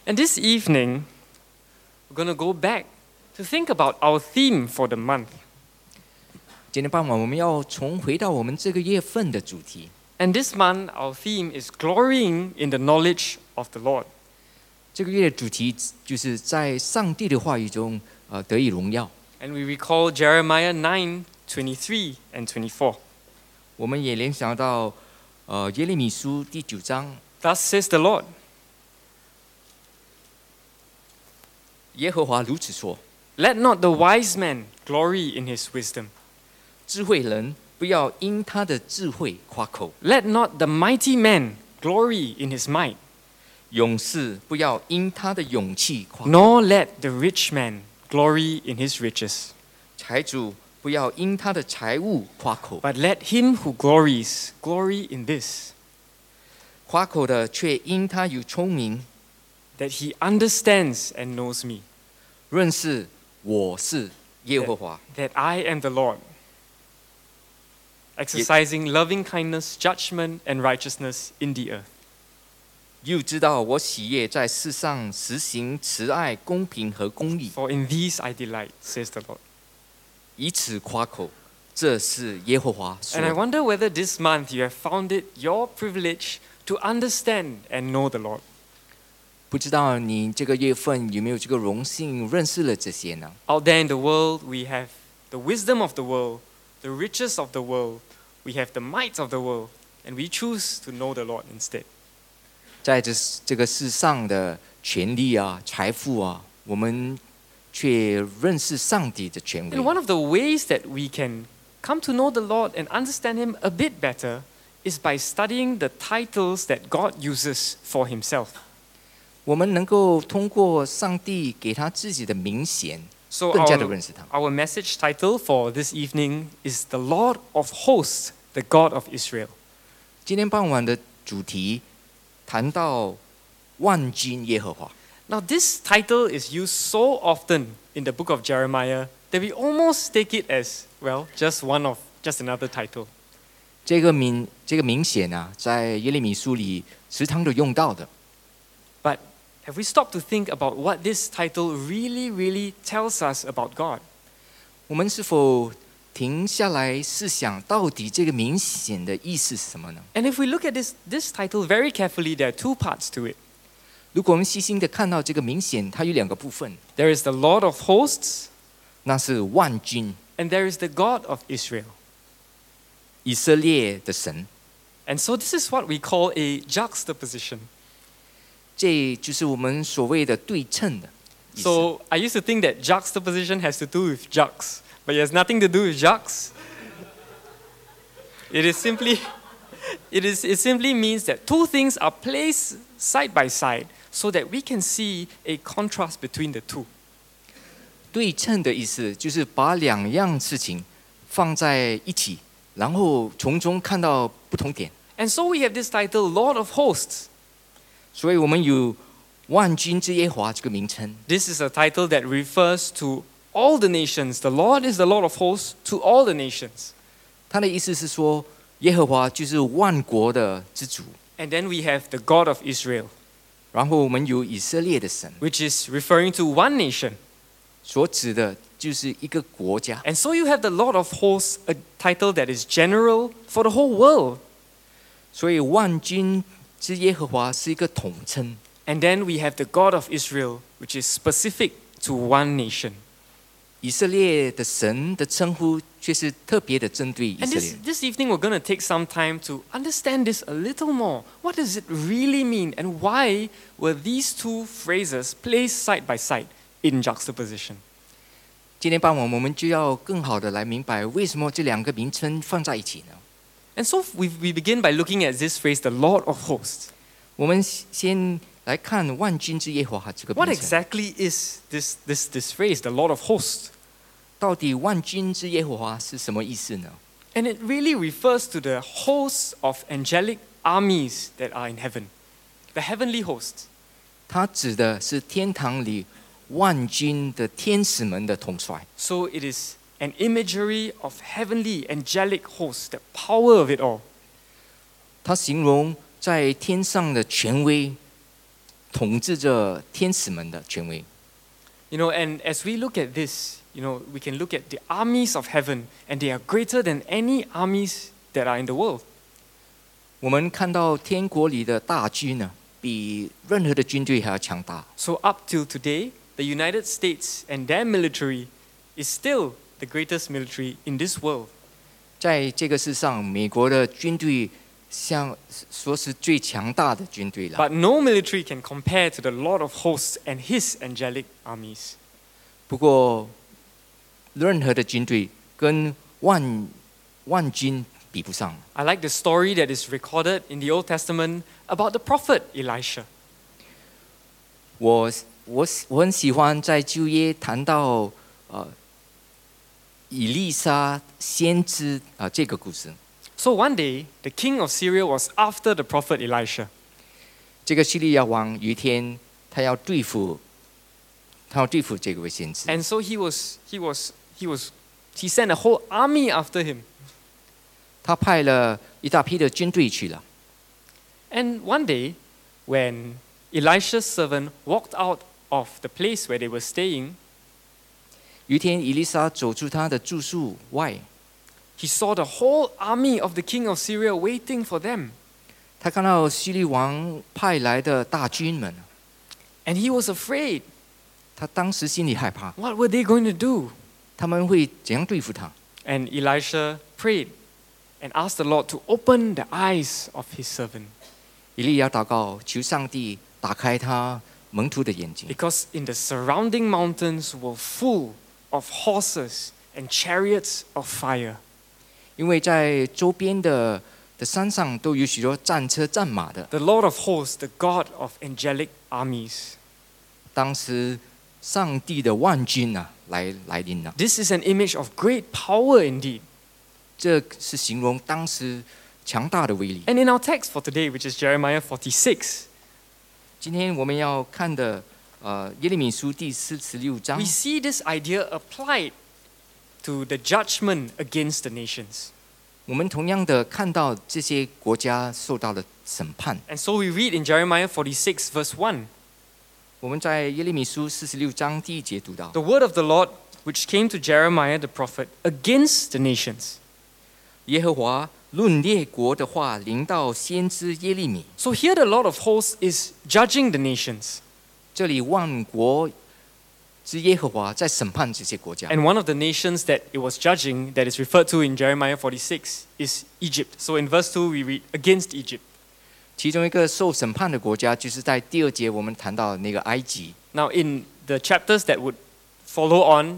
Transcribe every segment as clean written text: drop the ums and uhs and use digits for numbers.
And this evening, we're going to go back to think about our theme for the month. 今天傍晚我们要重回到我们这个月份的主题。 And this month, our theme is glorying in the knowledge of the Lord. 这个月的主题就是在上帝的话语中，得以荣耀。 And we recall Jeremiah 9:23 and 24. 我们也联想到，耶利米书第9章， Thus says the Lord. 耶和华如此说： Let not the wise man glory in his wisdom. 智慧人不要因他的智慧夸口， Let not the mighty man glory in his might, 勇士不要因他的勇气夸口， nor let the rich man glory in his riches. 财主不要因他的财物夸口， But let him who glories glory in this, 夸口的却因他有聪明， that he understands and knows me, 认识我是耶和华， that I am the Lord, exercising loving kindness, judgment, and righteousness in the earth. 又知道我喜悦在世上实行慈爱、公平和公义， For in these I delight, says the Lord. 以此夸口，这是耶和华说 And I 的。 wonder whether this month you have found it your privilege to understand and know the Lord. 不知道你这个月份有没有这个荣幸认识了这些呢？ Out there in the world, we have the wisdom of the world, the riches of the world, we have the might of the world, and we choose to know the Lord instead. 在这个世上的权利啊、财富啊，我们却认识上帝的权 And one 威。 of the ways that we can come to know the Lord and understand Him a bit better is by studying the titles that God uses for Himself. 我们能够通过上帝给他自己的名衔， So 更加的认识他。 our message title for this evening is The Lord of Hosts, the God of Israel. 今天傍晚的主题谈到万军耶和华。 Now, this title is used so often in the book of Jeremiah that we almost take it as, well, just another title. 这个名衔啊，在耶利米书里时常的用到的。 But have we stopped to think about what this title really tells us about God? 我们是否停下来思想，到底这个名衔的意思是什么呢？ And if we look at this title very carefully, there are two parts to it. 如果我们细心的看到这个名衔，它有2个部分， There is the Lord of Hosts, 那是万军， and there is the God of Israel. 以色列的神。 And so this is what we call a juxtaposition. 这就是我们所谓的对称的意思。 So I used to think that juxtaposition has to do with jux, but it has nothing to do with jux. It simply means that two things are placed side by side so that we can see a contrast between the two. 对称的意思就是把2样事情放在一起，然后从中看到不同点。 And so we have this title, Lord of Hosts. 所以我们有万军之耶和华这个名称。 This is a title that refers to all the nations. The Lord is the Lord of Hosts to all the nations. 他的意思是说，耶和华就是万国的之主。 And then we have the God of Israel, 然后我们有以色列的神， which is referring to one nation. 所指的就是一个国家。 And so you have the Lord of Hosts, a title that is general for the whole world. 所以万军之耶和华是一个统称。 And then we have the God of Israel, which is specific to one nation. 以色列的神的称呼却是特别的针对以 And 色列。 this evening we're going to take some time to understand this a little more. What does it really mean, and why were these two phrases placed side by side in juxtaposition? 今天傍晚我们就要更好的来明白为什么这2个名称放在一起呢？ And so we begin by looking at this phrase, the Lord of Hosts. 我们先来看万军之耶和华这个 What 名称。 exactly is this phrase, the Lord of Hosts? 到底万军之耶和华是什么意思呢？ And it really refers to the hosts of angelic armies that are in heaven, the heavenly hosts. 它指的是天堂里万军的天使们的统帅。 So it is an imagery of heavenly angelic hosts, the power of it all. 它形容在天上的权威， 统治着天使们的权威。 You know, and as we look at this, you know, we can look at the armies of heaven, and they are greater than any armies that are in the world. 我们看到天国里的大军呢，比任何的军队还要强大。 So up till today, the United States and their military is still the greatest military in this world. 在这个世上，美国的军队像说是最强大的军队了。 But no military can compare to the Lord of hosts and his angelic armies. 不过，任何的军队跟万军比不上。 I like the story that is recorded in the Old Testament about the prophet Elisha. 我很喜欢在旧约谈到以利沙先知这个故事。 So one day, the king of Syria was after the prophet Elisha. 这个叙利亚王有一天他要对付这位先知， And so he sent a whole army after him. 他派了一大批的军队去了。 And one day, when Elisha's servant walked out of the place where they were staying, 有一天，以利沙走出他的住宿外， he saw the whole army of the king of Syria waiting for them. 他看到希律王派来的大军们， And he was afraid. 他当时心里害怕， What were they going to do? 他们会怎样对付他？ And Elisha prayed and asked the Lord to open the eyes of his servant. 以利亚祷告，求上帝打开他门徒的眼睛， Because in the surrounding mountains were full of horses and chariots of fire. 因为在周边的山上都有许多战车战马的。 The Lord of hosts, the God of angelic armies. 当时上帝的万军来临了， This is an image of great power indeed. 这是形容当时强大的威力。 And in our text for today, which is Jeremiah 46, 今天我们要看的耶利米书第46章 we，see this idea applied to the judgment against the nations. 我们同样的看到这些国家受到了审判。 And so we read in Jeremiah 46, verse 1, 我们在耶利米书46章第1节读到， the word of the Lord which came to Jeremiah the prophet against the nations. 耶和华论列国的话临到先知耶利米。 So here the Lord of hosts is judging the nations. 这里万国之耶和华在审判这些国家。 And one of the nations that it was judging, that is referred to in Jeremiah 46, is Egypt. So in verse 2, we read, against Egypt. 其中一个受审判的国家，就是在第2节我们谈到的那个埃及。 Now in the chapters that would follow on,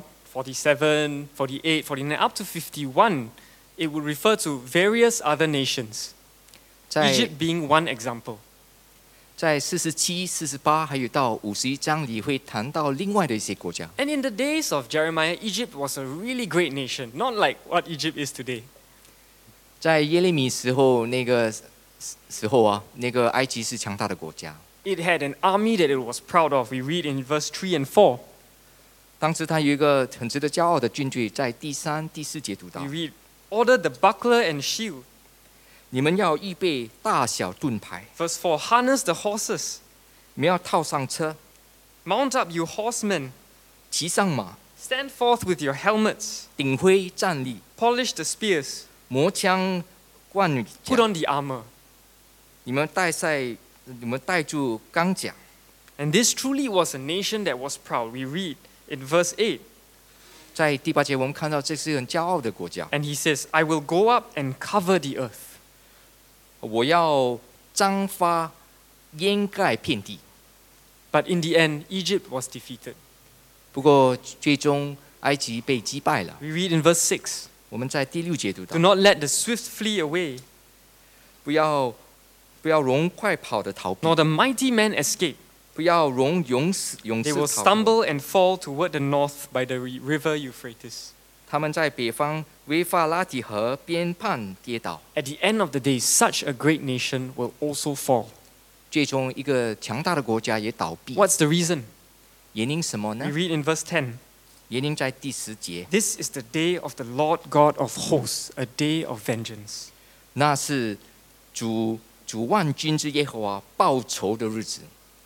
47, 48, 49, up to 51, it would refer to various other nations, 在 Egypt being one example. 在47、48还有到51章里会谈到另外的一些国家。 And in the days of Jeremiah, Egypt was a really great nation, not like what Egypt is today. 在耶利米时候那个埃及是强大的国家。 It had an army that it was proud of. We read in verse 3 and 4. 当时他有一个很值得骄傲的军队，在第3、第4节读到 We：read, order the buckler and shield. 你们要预备大小盾牌， Verse 4, harness the horses. 你们要套上车， Mount up, you horsemen. 骑上马， Stand forth with your helmets. 顶盔站立， Polish the spears. 磨枪冠甲 Put on the armor. 你们带住钢甲。 And this truly was a nation that was proud. We read in verse 8. 在第8节，我们看到这是很骄傲的国家。 And he says, I will go up and cover the earth. 我要张发，掩盖遍地。 But in the end, Egypt was defeated. 不过最终埃及被击败了。 We read in verse 6. 我们在第6节读到 Do，not let the swift flee away, 不要容快跑的逃避， nor the mighty men escape. 不要容勇士 They will 逃避。 stumble and fall toward the north by the river Euphrates. 他们在北方维法拉底河边畔跌倒， At the end of the day, such a great nation will also fall. 最终一个强大的国家也倒闭。 What's the reason? 原因什么 We 呢？ read in verse 10. 原因在第10节， This is the day of the Lord God of hosts, a day of vengeance. 那是主万军之耶和华报仇的日子。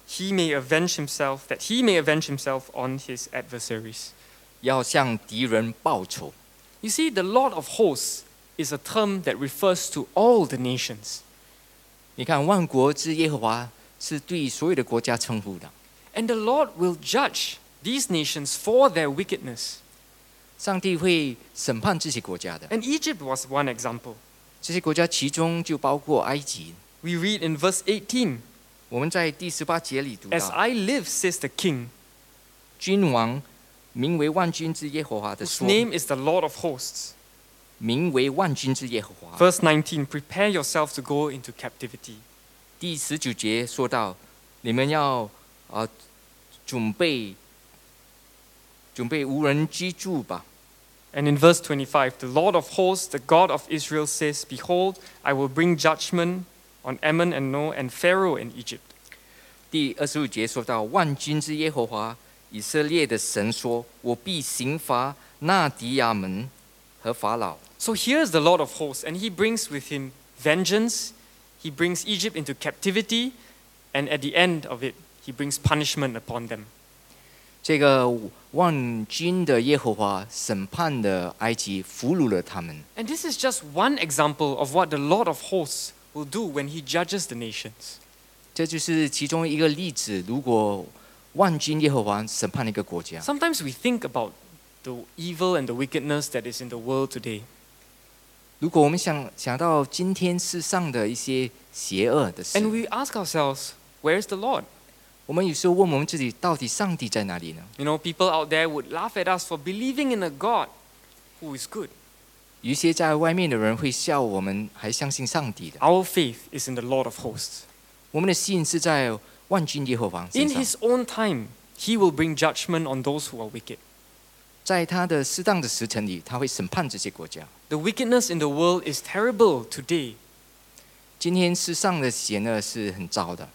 he may avenge himself on his adversaries. 要向敌人报仇。 You see, the Lord of hosts is a term that refers to all the nations. 你看，万国之耶和华是对所有的国家称呼的。 And the Lord will judge these nations for their wickedness. 上帝会审判这些国家的。 And Egypt was one example. 这些国家其中就包括埃及。 We read in verse 18, 我们在第18节里读 As 到， I live, says the king, 君王名为万军之耶和华的 whose 说， name is the Lord of hosts. 名为万军之耶和华。 Verse 19, prepare yourself to go into captivity. 第19节说到，你们要准备无人居住吧。 And in verse 25, the Lord of hosts, the God of Israel says, Behold, I will bring judgment on Ammon and No and Pharaoh in Egypt. 第25节说到，万军之耶和华以色列的神说：“我必刑罚那迪亚门和法老。” So here's the Lord of hosts, and he brings with him vengeance. He brings Egypt into captivity, and at the end of it, he brings punishment upon them. 这个万军的耶和华审判了埃及，俘虏了他们。 And this is just one example of what the Lord of hosts will do when he judges the nations. 这就是其中一个例子。如果万军耶和华审判了一个国家， Sometimes we think about the evil and the wickedness that is in the world today. 如果我们想到今天世上的一些邪恶的事， And we ask ourselves, where's the Lord? 我们有时候问我们自己，到底上帝在哪里呢？ You know, people out there would laugh at us for believing in a God who is good. 有一些在外面的人会笑我们还相信上帝的。 Our faith is in the Lord of hosts. 我们的信是在万军耶和华身 In 上， his own time, he will bring judgment on those who are wicked. 在他的适当的时辰里，他会审判这些国家。 The wickedness in the world is terrible today. 今天世上的邪恶是很糟的。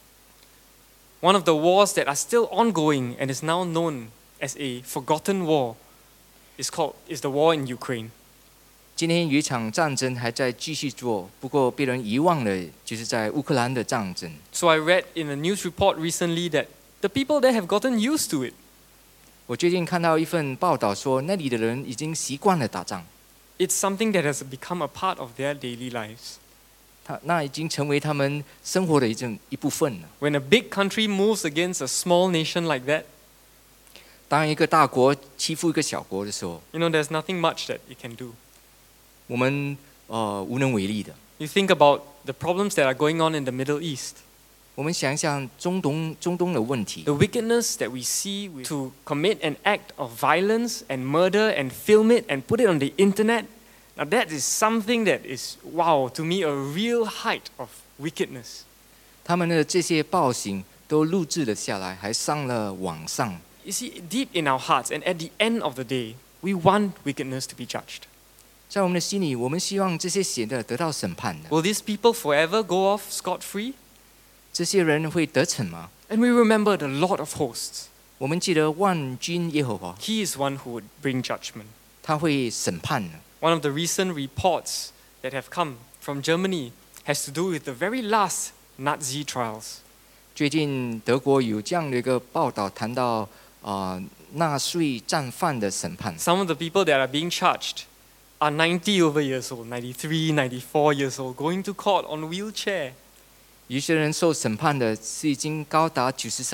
One of the wars that are still ongoing and is now known as a forgotten war is the war in Ukraine. 今天有一场战争还在继续做，不过被人遗忘了，就是在乌克兰的战争。 So I read in a news report recently that the people there have gotten used to it. 我最近看到一份报道说，那里的人已经习惯了打仗， It's something that has become a part of their daily lives. 那已经成为他们生活的一部分了。 When a big country moves against a small nation like that, 当一个大国欺负一个小国的时候， you know, there's nothing much that it can do. 我们无能为力的。 You think about the problems that are going on in the Middle East, 我们想一想中东的问题， the wickedness that we see to commit an act of violence and murder and film it and put it on the internet. Now that is something that is, wow, to me a real height of wickedness. 他们的这些暴行都录制了下来，还上了网上。 You see, deep in our hearts and at the end of the day, we want wickedness to be judged. 在我们的心里，我们希望这些邪的得到审判的。 Will these people forever go off scot-free? 这些人会得逞吗？ And we remember the Lord of hosts. 我们记得万军耶和华， He is one who would bring judgment. 他会审判的。 One of the recent reports that have come from Germany has to do with the very last Nazi trials. 最近德国有这样的一个报道，谈到纳粹战犯的审判。 Some of the people that are being charged are 90 over years old, 93, 94 years old, going to court on wheelchair. 有些人受审判的是已经高达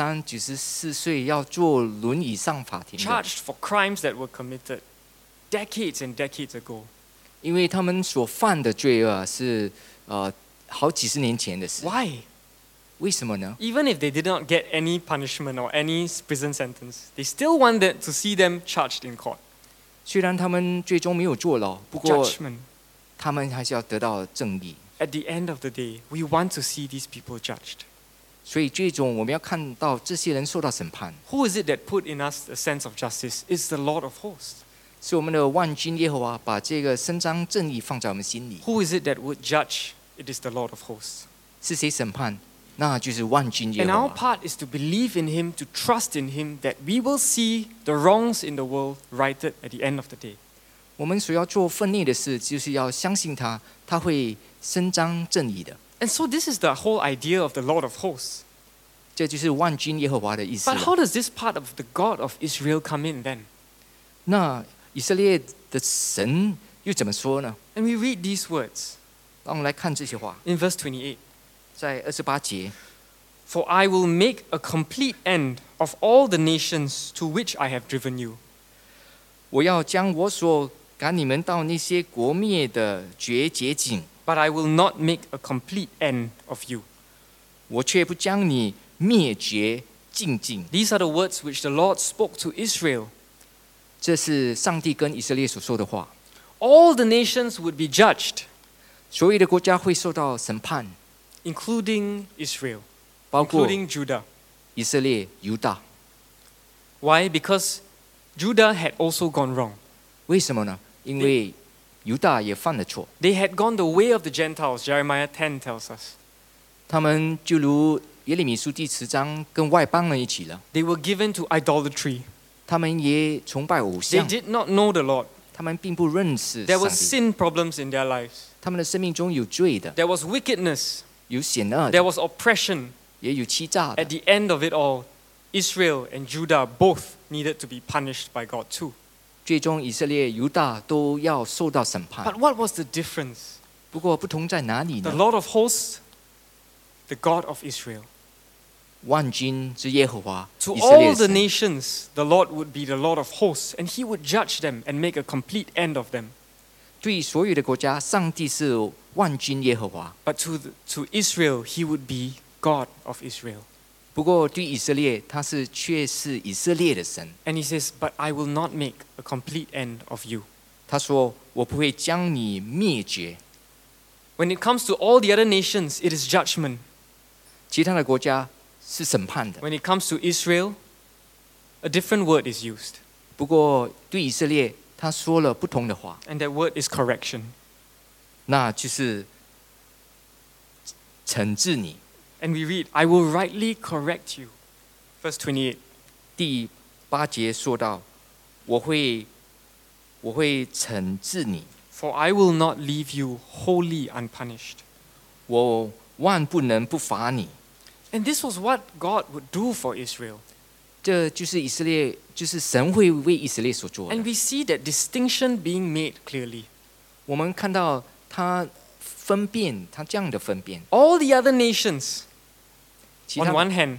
93、94岁，要坐轮椅上法庭的， Charged for crimes that were committed decades and decades ago. 因为他们所犯的罪恶是好几十年前的事。 Why? 为什么呢？ Even if they did not get any punishment or any prison sentence, they still wanted to see them charged in court. 虽然他们最终没有坐牢，不过 Judgment. 他们还是要得到正义。 At the end of the day, we want to see these people judged. 所以最终我们要看到这些人受到审判， Who is it that put in us a sense of justice? It's the Lord of hosts. 是我们的万军耶和华把这个伸张正义放在我们心里。 Who is it that would judge? It is the Lord of hosts. 是谁审判？那就是万军耶 And 和 our 华。 part is to believe in Him, to trust in Him, that we will see the wrongs in the world righted at the end of the day. 我们所要做分内的事，就是要相信他，他会伸张正义的。 And so this is the whole idea of the Lord of hosts. 这就是万军耶和华的意思 But 了。 how does this part of the God of Israel come in then? 那以色列的神又怎么说呢？ And we read these words 让我们来看这些话， in verse 28. 在28节。 For I will make a complete end of all the nations to which I have driven you. 我要将我所赶你们到那些国灭的绝捷径， But I will not make a complete end of you. 我却不将你灭绝尽尽。 These are the words which the Lord spoke to Israel. 这是上帝跟以色列所说的话。 All the nations would be judged, 所有的国家会受到审判， including Israel, 包括 including Judah. 以色列、犹大。 Why? Because Judah had also gone wrong. 为什么呢？因为犹大也犯了错， They had gone the way of the Gentiles, Jeremiah 10 tells us. 他们就如耶利米书第10章跟外邦人一起了， They were given to idolatry. 他们也崇拜偶 They 像， did not know the Lord. 他们并不认识 There 上 was 帝， sin problems in their lives. 他们的生命中有罪的， There was wickedness. 有险恶 There 的， was oppression. 也有欺诈的 At。the end of it all, Israel and Judah both needed to be punished by God too. 最终以色列、犹大都要受到审判。 But what was the difference? 不过不同在哪里 The 呢？ Lord of hosts, the God of Israel. 万军之耶和华， To 以色列 all the 神。 nations, the Lord would be the Lord of hosts, and he would judge them and make a complete end of them. 对所有的国家，上帝是万军耶和华。 But to Israel, he would be God of Israel. 不过对以色列，他却是以色列的神。 And he says, But I will not make a complete end of you. 他说：“我不会将你灭绝。 When it comes to all the other nations, it is judgment. ” 其他的国家是审判的。 When it comes to Israel, a different word is used. 不过对以色列，他说了不同的话， And that word is correction. 那就是惩治你。 And we read, I will rightly correct you. Verse 28. 第8节说到：“我会惩治你， For I will not leave you wholly unpunished. 我万不能不罚你。” And this was what God would do for Israel. 这就是以色列，就是神会为以色列所做的 And。we see that distinction being made clearly. 我们看到他分辨，他这样的分辨， All the other nations, 其 on 他 one hand,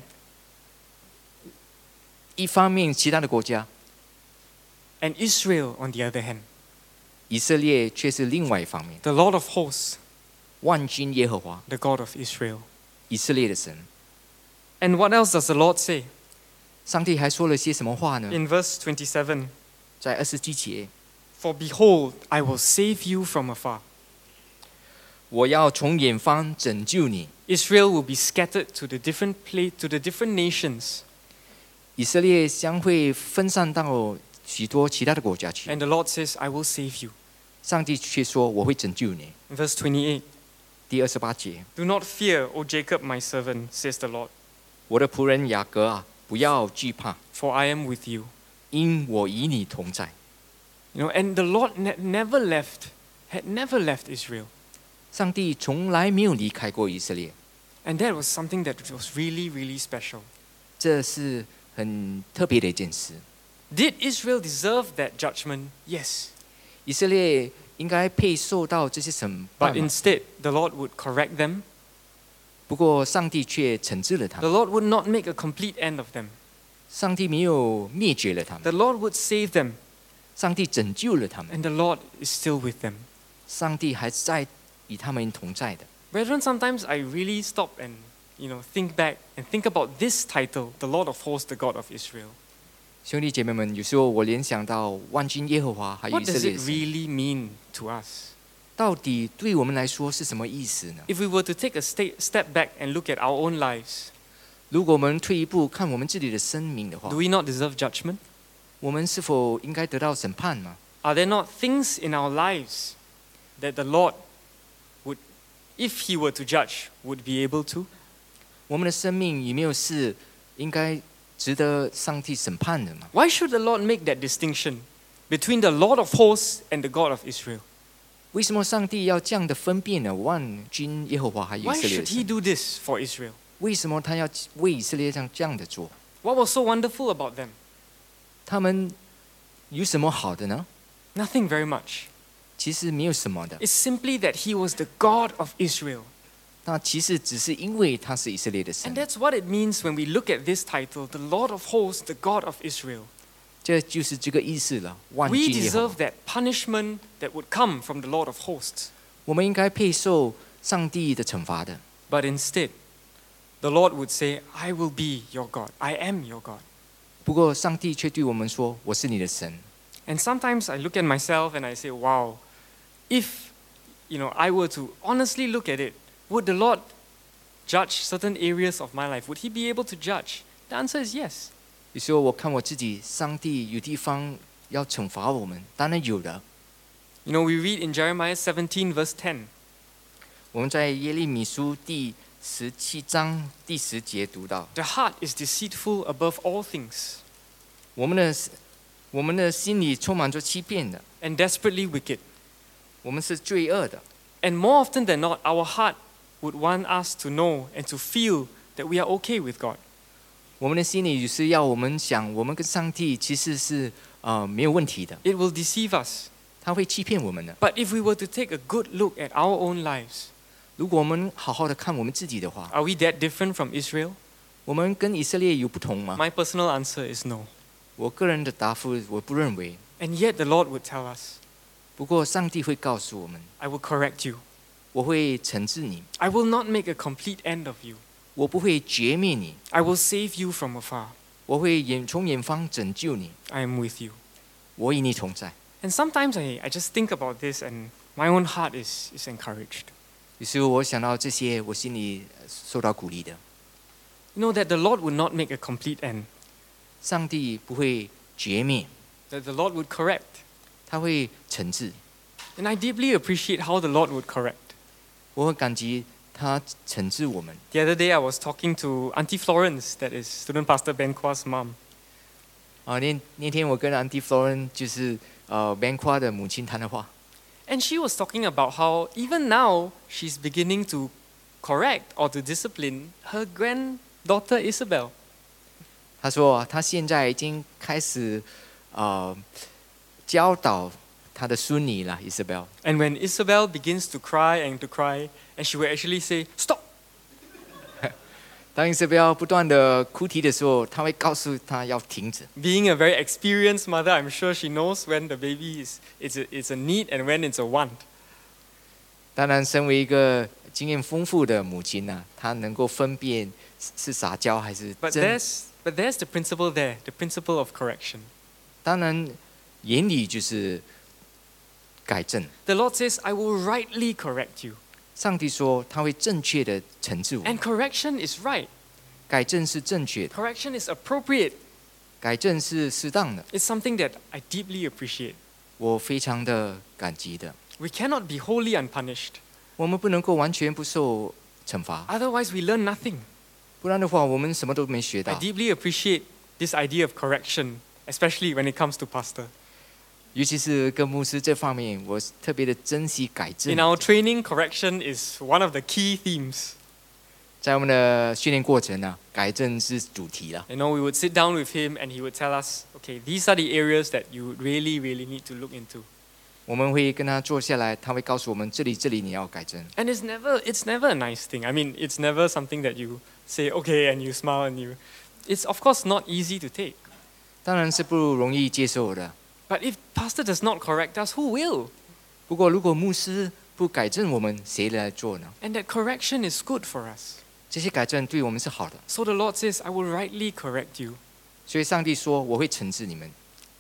一方面，其他的国家， and Israel on the other hand. 以色列却是另外一方面。 The Lord of hosts, 万军耶和华， the God of Israel. 以色列的神。 And what else does the Lord say? 上帝还说了些什么话呢？ In verse 27, 在27节， For behold, I will save you from afar. 我要从远方拯救你。 Israel will be scattered to the different nations. 以色列将会分散到许多其他的国家去。 And the Lord says, I will save you. 上帝却说：“我会拯救你。 In verse 28, ” 第28节， Do not fear, O Jacob, my servant, says the Lord, 我的仆人雅各啊，不要惧怕， for I am with you. 因我与你同在。 You know, and the Lord had never left Israel. 上帝从来没有离开过以色列， And that was something that was really, really special. 这是很特别的一件事。 Did Israel deserve that judgment? Yes. 以色列应该配受到这些审 But 判吗， instead, the Lord would correct them. 不过上帝却惩治了他 The 们。 Lord would not make a complete end of them. 上帝没有灭绝了他们， The Lord would save them. 上帝拯救了他们， And the Lord is still with them. 上帝还在与他们同在的。 Brethren, sometimes I really stop and think back and think about this title, the Lord of Hosts, the God of Israel. 兄弟姐妹们，有时候我联想到万军耶和华还有 What 以色 does 列 it 的神， really mean to us? 到底对我们来说是什么意思呢？ If we were to take a step back and look at our own lives, 如果我们退一步看我们自己的生命的话 do，we not deserve judgment? 我们是否应该得到审判吗？ Are there not things in our lives that the Lord would, if He were to judge, would be able to? 我们的生命有没有是应该值得上帝审判的吗？ Why should the Lord make that distinction between the Lord of hosts and the God of Israel? 为什么上帝要这样的分辨呢？万军耶和华还有以 Why 色列的 should He 神， do this for Israel? 为什么他要为以色列这样的做？ What was so wonderful about them? 他们有什么好的呢？ Nothing very much. 其实没有什么的。 It's simply that he was the God of Israel. 那其实只是因为他是以色列的 And 神， that's what it means when we look at this title, the Lord of Hosts, the God of Israel. 这就是这个意思了。万 We 军耶和 deserve 华， that punishment that would come from the Lord of Hosts. 我们应该配受上帝的惩罚的。 But instead, the Lord would say, I will be your God. I am your God. 不过上帝却对我们说：“我是你的神。” And sometimes I look at myself and I say, wow, if I were to honestly look at it, would the Lord judge certain areas of my life? Would he be able to judge? The answer is yes. 有时候我看我自己，上帝有地方要惩罚我们，当然有的。 We read in Jeremiah 17 verse 10. 我们在耶利米书第17章第10节读到： The heart is deceitful above all things 我们的心里充满着欺骗的， and desperately wicked. 我们是罪恶的。 And more often than not, our heart would want us to know and to feel that we are okay with God. 我们的心里是要我们想，我们跟上帝其实是没有问题的， It will deceive us. 他会欺骗我们的。 But if we were to take a good look at our own lives, 如果我们好好的看我们自己的话， are we that different from Israel? 我们跟以色列有不同吗？ My personal answer is no. 我个人的答复，我不认为。 And yet the Lord would tell us, 不过上帝会告诉我们， I will correct you. 我会惩治你， I will not make a complete end of you. 我不会绝灭你， I will save you from afar. 我会从远方拯救你， I am with you. 我与你同在。 And sometimes I just think about this and my own heart is encouraged. 有时候我想到这些，我心里受到鼓励的。 That the Lord would not make a complete end. 上帝不会绝灭， That the Lord would correct. 他会惩治。 And I deeply appreciate how the Lord would correct. 我很感激他惩治我们。 The other day I was talking to Auntie Florence, that is Student Pastor Ben Kwa's mom. 那天我跟 Auntie Florence 就是Ben Kwa 的母亲谈的话， And she was talking about how even now she's beginning to correct or to discipline her granddaughter Isabel. 她说她现在已经开始教导她的孙女了 Isabel。 And when Isabel begins to cry, and she will actually say, Stop! 当 Isabel 不断的哭啼的时候，她会告诉她要停止。 Being a very experienced mother, I'm sure she knows when the baby is a need and when it's a want. 当然，身为一个经验丰富的母亲呢、她能够分辨是撒娇还是 But 真。 there's the principle there, the principle of correction. 当然，言语就是改正。 The Lord says, I will rightly correct you. 上帝说他会正确的惩治我们 And，correction is right. 改正是正确的， Correction is appropriate. 改正是适当的。 It's something that I deeply appreciate. 我非常的感激的。 We cannot be wholly unpunished. 我们不能够完全不受惩罚， Otherwise, we learn nothing. 不然的话，我们什么都没学 I 到。 deeply appreciate this idea of correction, especially when it comes to pastor. 尤其是跟牧师这方面，我特别的珍惜改正 In。our training, correction is one of the key themes. 在我们的训练过程呢、改正是主题了。 We would sit down with him and he would tell us, okay, these are the areas that you really, really need to look into. 我们会跟他坐下来，他会告诉我们这里你要改正。 And it's never a nice thing. I mean, it's never something that you say, okay, and you smile it's of course not easy to take. 当然是不容易接受的。 But if pastor does not correct us, who will? 不过如果牧师不改正我们，谁来做呢？ And that correction is good for us. 这些改正对我们是好的。 So the Lord says, I will rightly correct you. 所以上帝说我会惩治你们。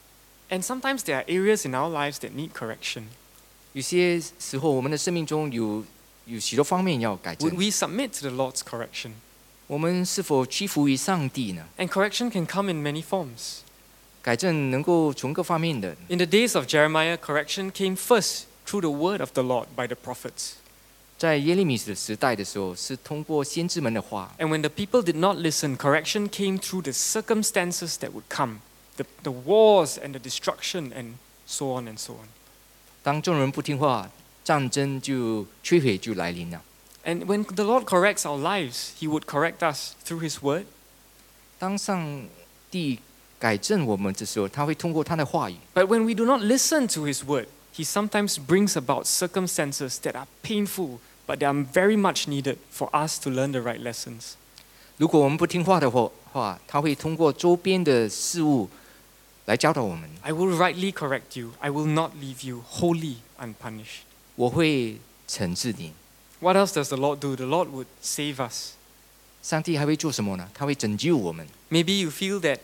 And sometimes there are areas in our lives that need correction. 有些时候我们的生命中有许多方面要改 Would 正。 we submit to the Lord's correction? 我们是否屈服于上帝呢？ And correction can come in many forms. 改正能够从各方面的。 In the days of Jeremiah, correction came first through the word of the Lord by the prophets. 在耶利米的时代的时候，是通过先知们的话。 And when the people did not listen, correction came through the circumstances that would come, the wars and the destruction and so on and so on. 当众人不听话，战争就摧毁就来临了。 And when the Lord corrects our lives, He would correct us through His word. 当上帝改正我们的时候，他会通过他的话语。 But when we do not listen to His word, He sometimes brings about circumstances that are painful, but they are very much needed for us to learn the right lessons. 如果我们不听话的话，他会通过周边的事物来教导我们。 I will rightly correct you. I will not leave you wholly unpunished. 我会惩治你。 What else does the Lord do? The Lord would save us. 上帝还会做什么呢？他会拯救我们。 Maybe you feel that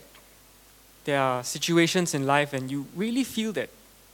there are situations in life and you really feel that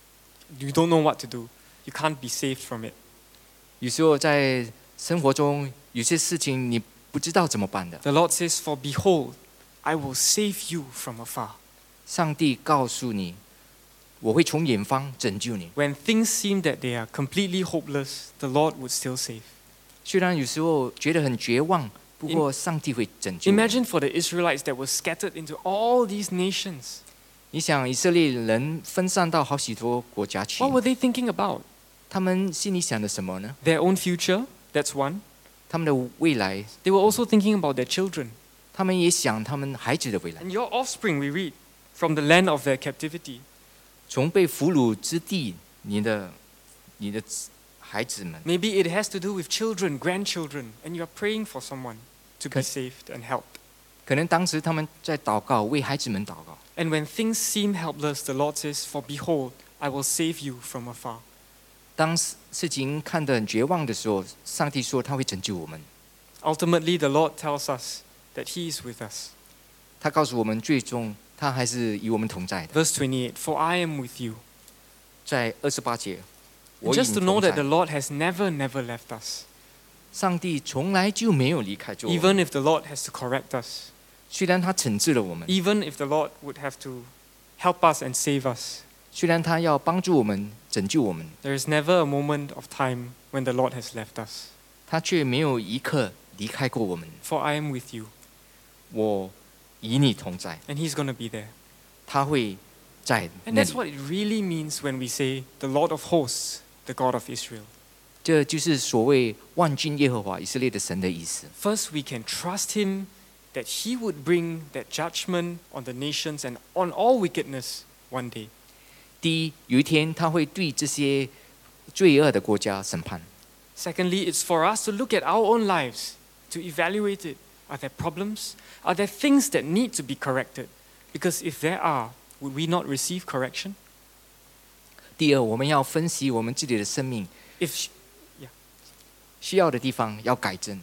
you don't know what to do. You can't be saved from it. 有时候在生活中，有些事情你不知道怎么办的。 The Lord says, "For behold, I will save you from afar." 上帝告诉你，我会从远方拯救你。 When things seem that they are completely hopeless, the Lord would still save. 虽然有时候觉得很绝望，不过上帝会拯救我们。 Imagine for the Israelites that were scattered into all these nations. 你想以色列人分散到好许多国家去， What were they thinking about? 他们心里想的什么呢？ Their own future, that's one. 他们的未来， They were also thinking about their children. 他们也想他们孩子的未来。 And your offspring, we read, from the land of their captivity. 从被俘虏之地，你的孩子们， Maybe it has to do with children, grandchildren, and you're praying for someone to be Okay. saved and helped. 可能当时他们在祷告，为孩子们祷告。 And when things seem helpless, the Lord says, "For behold, I will save you from afar." 当事情看得很绝望的时候，上帝说他会拯救我们。 Ultimately, the Lord tells us that He is with us. 他告诉我们，最终他还是与我们同在的。 Verse 28, "For I am with you." 在28节， And 我与 just 你 to know 同 that the 在。 Lord has never left us. 上帝从来就没有离开过我们。 Even if the Lord has to correct us. 虽然他惩治了我们， Even if the Lord would have to help us and save us. 虽然他要帮助我们、拯救我们， There is never a moment of time when the Lord has left us. 他却没有一刻离开过我们。 For I am with you. 我与你同在， And He's going to be there. 他会在 And 那 that's 里。 what it really means when we say, "The Lord of hosts, the God of Israel." 这就是所谓万军耶和华以色列的神的意思。 First, we can trust Him that He would bring that judgment on the nations and on all wickedness one day. 第一，有一天他会对这些罪恶的国家审判。 Secondly, it's for us to look at our own lives, to evaluate it. Are there problems? Are there things that need to be corrected? Because if there are, would we not receive correction? 第二，我们要分析我们自己的生命 If 需要的地方要改正。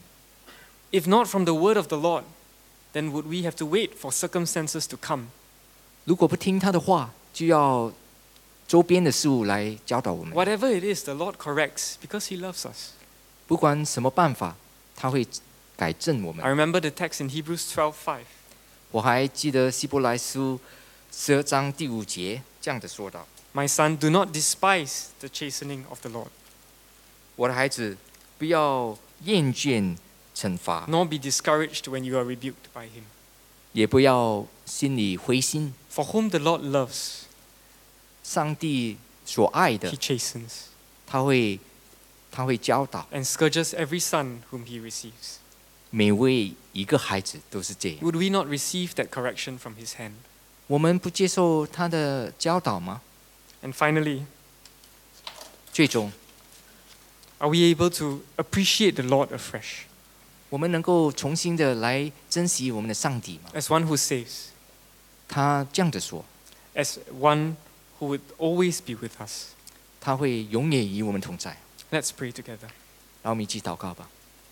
not from the word of the Lord, then would we have to wait for circumstances to come? 如果不听他的话，就要周边的事物来教导我们。 Whatever it is, the Lord corrects because He loves us. 不管什么办法，他会改正我 I 们。 remember the text in Hebrews 12:5. 我还记得希伯来书12章第5节这样的说道： My son, do not despise the chastening of the Lord, 我的孩子，不要厌倦惩罚， nor be discouraged when you are rebuked by Him. 也不要心里灰心。 For whom the Lord loves, 上帝所爱的 He，chastens 他会教导。 and scourges every son whom He receives. 每位一个孩子都是这样。 Would we not receive that correction from His hand? 我们不接受他的教导吗？ And finally, 最终， are we able to appreciate the Lord afresh 我们能够重新的来珍惜我们的上帝吗？ as one who saves, 他这样的说， as one who would always be with us? 他会永远与我们同在。 Let's pray together. 让我们一起祷告吧。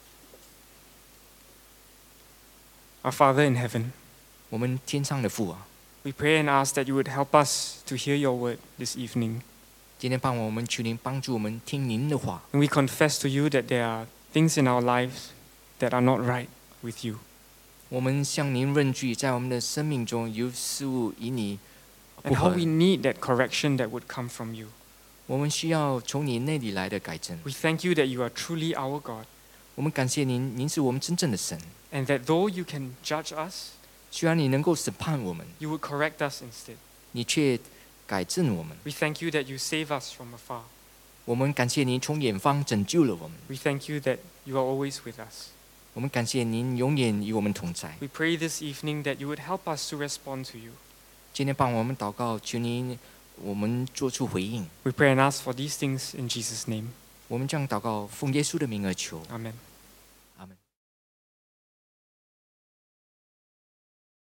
Our Father in heaven, 我们天上的父啊， we pray and ask that you would help us to hear your word this evening. 今天傍晚我们求您帮助我们听您的话。 And we confess to you that there are things in our lives that are not right with you. 我们向您认罪，在我们的生命中有事物与你 And 不 how 合 we，need that correction that would come from you. 我们需要从你那里来的改正。 We thank you that you are truly our God, 我们感谢您，您是我们真正的神。 and that though you can judge us, 虽然你能够审判我们， you would correct us instead. 你却改正我们。 We thank you that you save us from afar. 我们感谢您从远方拯救了我们， We thank you that you are always with us. 我们感谢您永远与我们同在。 We pray this evening that you would help us to respond to you. 今天傍晚我们祷告，求您我们做出回应。 We pray and ask for these things in Jesus' name. 我们这样祷告，奉耶稣的名而求。 Amen.